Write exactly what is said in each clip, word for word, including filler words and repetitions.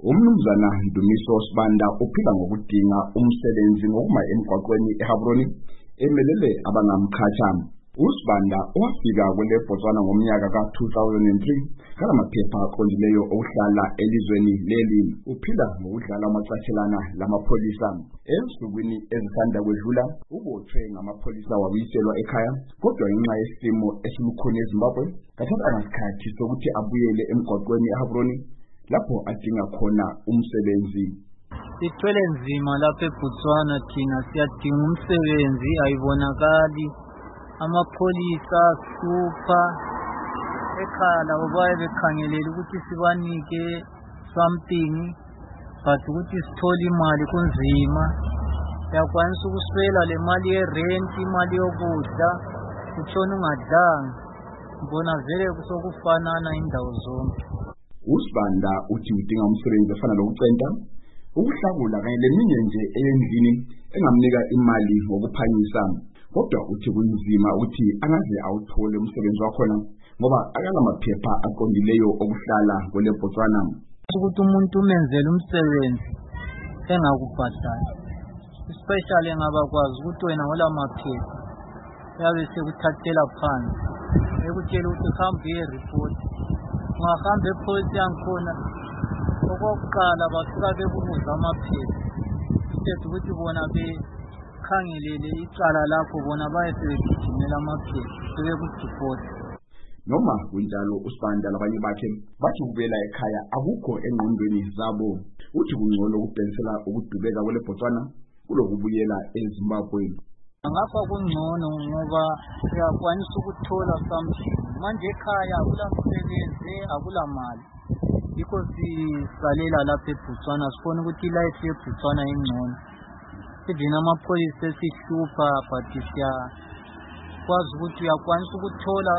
Umnumzana Ndumiso Sibanda uphila ngokudinga umsebenzi ngokuma emgwaqweni eHabroni emelele abangamkhatha. uSibanda owafika kwele Botswana ngomnyaka ka two thousand three kalamaphepha aqondileyo okuhlala elizweni leli. Uphila ngokudlala amacathelana lamapholisa. Ensukwini ezisanda kwedlula ubotshwe ngamapholisa wabuyiselwa ekhaya, kodwa ngenxa yesimo esilukhuni eZimbabwe kathatha isikhathi sokuthi abuyele emgwaqweni eHabroni lapho adinga khona umsebenzi. Sithwele nzima lapha eBotswana, thina siyadinga umsebenzi, ayibonakali. Amapholisa supha ekhaya labo baye bekhangelele ukuthi sibanike something, but ukuthi sithole imali kunzima. Uyakwanisa ukuswela le mali yerent, imali yokudla, utshona ungadlanga. Ngibona vele kusokufanana indawo zonke. uSibanda uthi udinga umsebenzi ofana lokucenta, ukuhlakula kanye leminye nje eyendlini engamnika imali ngokuphangisa. Kodwa uthi kunzima ukuthi angaze awuthole umsebenzi wakhona ngoba akalamaphepha aqondileyo okuhlala kwele Botswana. Ukuthi umuntu umenzele umsebenzi engakubhadala, especially engabakwazi ukuthi wena ngolamaphepha yabe sekuthathela phansi, ekutshela ukuthi uhambe uye-report. Ungahamba ephoyisa yankhona, okokuqala bafika bekubuza amaphepha, instead ukuthi bona bekhangelele icala lakho, bona baye sebegijimela amaphepha sebekudipota. Noma kunjalo uSibanda labanye bakhe bathi ukubuyela ekhaya akukho engqondweni zabo. Uthi kungcono ukubhekisela ukudubeka kwele Botswana kulokubuyela eZimbabwe. Ngapha kungcono ngoba uyakwanisa ukuthola something. Manje ekhaya akula msebenzi, akula mali. Yikho sisalela lapha eBotswana, sifuna ukuthi life yeBotswana ingcono. Even amapholisa esihlupha, but siyakwazi ukuthi uyakwanisa ukuthola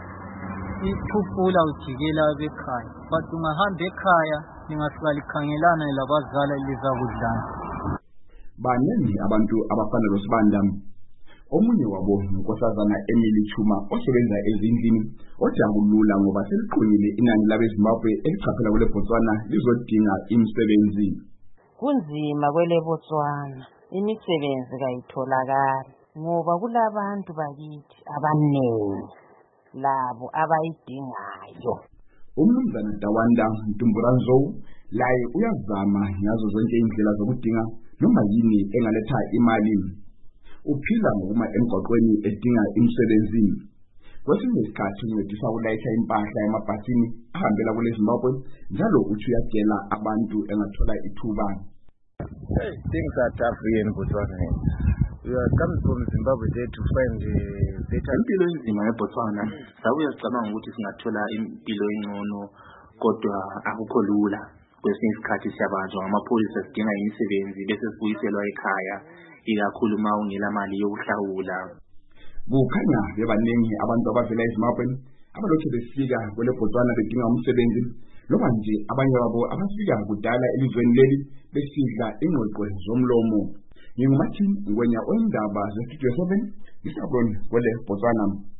iphufula ujikela ekhaya. But ungahamba ekhaya lingasuka likhangelana labazali lizakudlana. Baningi abantu abafana loSibanda. Omunye wabo uNkosazana Emily Chuma osebenza ezindlini othi akulula ngoba seliqinile inani labeZimbabwe elichaphela kwele Botswana lizodinga imisebenzi. Kunzima kwele Botswana, imisebenzi kayitholakala ngoba kulabantu bakithi abaningi labo abayidingayo. Umnumzana Dawanda Ntumburanzo laye uyazama ngazo zonke indlela zokudinga noma yini engaletha imali. Uphila ngokuma emgwaqweni edinga imisebenzi. Kwesinye isikhathi uncedisa ukulayisha impahla emabhasini ahambela kule Zimbabwe, njalo uthi uyagela abantu engathola ithuba. Hey, things are tough here in Botswana. We are coming from Zimbabwe there to find uh, better. Impilo enzima eBotswana. Sabuya sicabanga ukuthi singathola impilo engcono, kodwa akukho lula. Kwesinye isikhathi siyabanjwa amapholisa sidinga imisebenzi bese sibuyiselwa ekhaya, ikakhulu uma ungela mali yokuhlawula. Kukhanya bebaningi abantu abavela eZimbabwe abalokhu befika kwele Botswana bedinga umsebenzi, noma nje abanye babo abafika kudala elizweni leli besidla ingqoqo zomlomo. Ngingumathi ngwenya ondaba ze-Studio seven, isabron kwele Botswana.